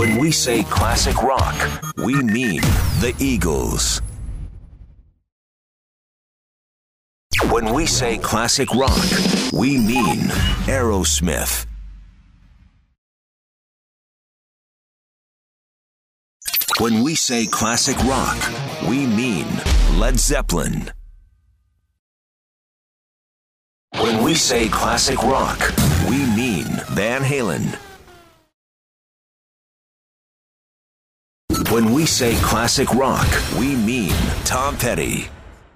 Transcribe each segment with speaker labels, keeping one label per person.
Speaker 1: When we say classic rock, we mean the Eagles. When we say classic rock, we mean Aerosmith. When we say classic rock, we mean Led Zeppelin. When we say classic rock, we mean Van Halen. When we say classic rock, we mean Tom Petty.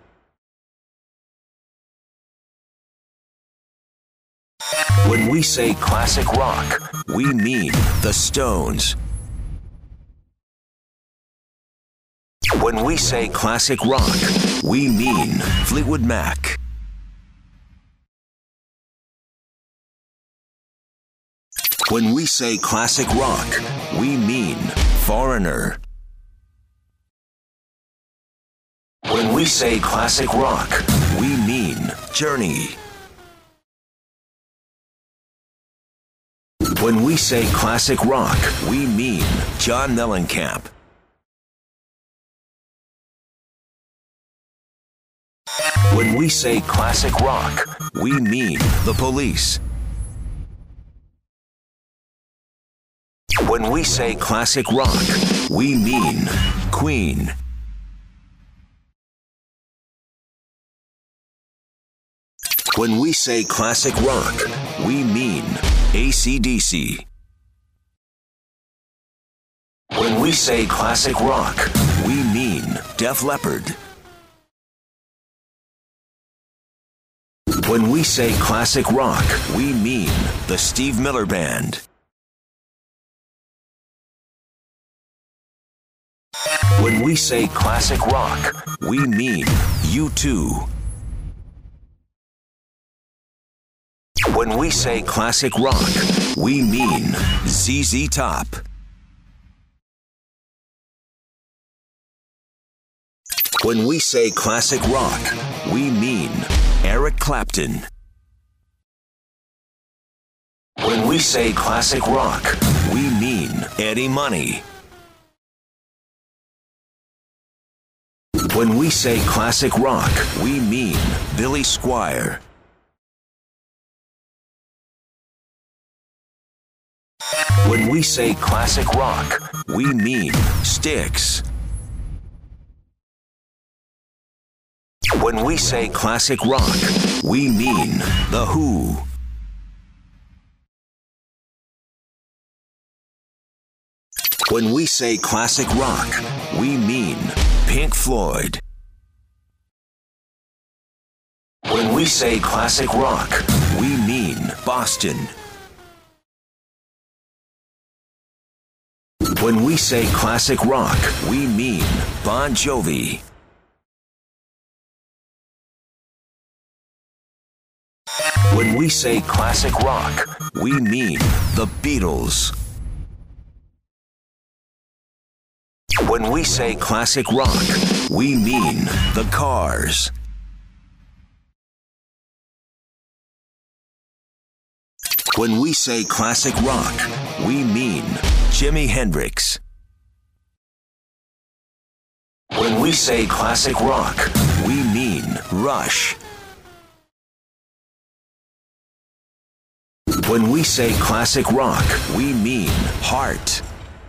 Speaker 1: When we say classic rock, we mean the Stones. When we say classic rock, we mean Fleetwood Mac. When we say classic rock, we mean Foreigner. When we say classic rock, we mean Journey. When we say classic rock, we mean John Mellencamp. When we say classic rock, we mean The Police. When we say classic rock, we mean Queen. When we say classic rock, we mean AC/DC. When we say classic rock, we mean Def Leppard. When we say classic rock, we mean the Steve Miller Band. When we say classic rock, we mean U2. When we say classic rock, we mean ZZ Top. When we say classic rock, we mean Eric Clapton. When we say classic rock, we mean Eddie Money. When we say classic rock, we mean Billy Squier. When we say classic rock, we mean Styx. When we say classic rock, we mean The Who. When we say classic rock, we mean Pink Floyd. When we say classic rock, we mean Boston. When we say classic rock, we mean Bon Jovi. When we say classic rock, we mean the Beatles. When we say classic rock, we mean the Cars. When we say classic rock, we mean Jimi Hendrix. When we say classic rock, we mean Rush. When we say classic rock, we mean Heart.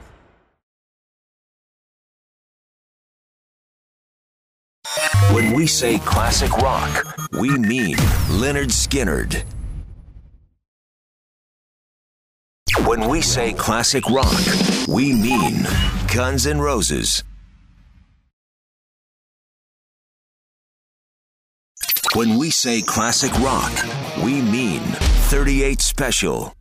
Speaker 1: When we say classic rock, we mean Lynyrd Skynyrd. When we say classic rock, we mean Guns N' Roses. When we say classic rock, we mean 38 Special.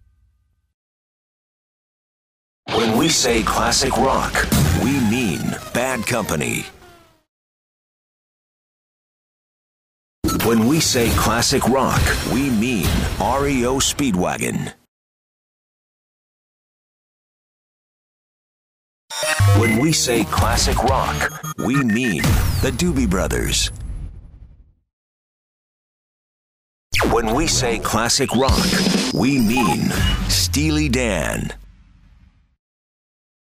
Speaker 1: When we say classic rock, we mean Bad Company. When we say classic rock, we mean REO Speedwagon. When we say classic rock, we mean the Doobie Brothers. When we say classic rock, we mean Steely Dan.